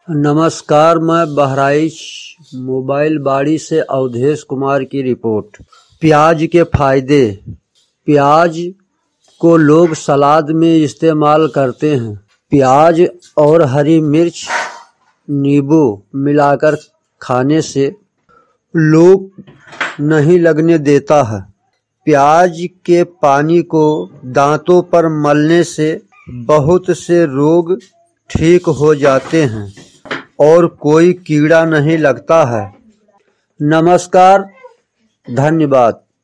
नमस्कार, मैं बहराइच मोबाइल बाड़ी से अवधेश कुमार की रिपोर्ट। प्याज के फायदे। प्याज को लोग सलाद में इस्तेमाल करते हैं। प्याज और हरी मिर्च, नींबू मिलाकर खाने से लोग नहीं लगने देता है। प्याज के पानी को दांतों पर मलने से बहुत से रोग ठीक हो जाते हैं और कोई कीड़ा नहीं लगता है। नमस्कार, धन्यवाद।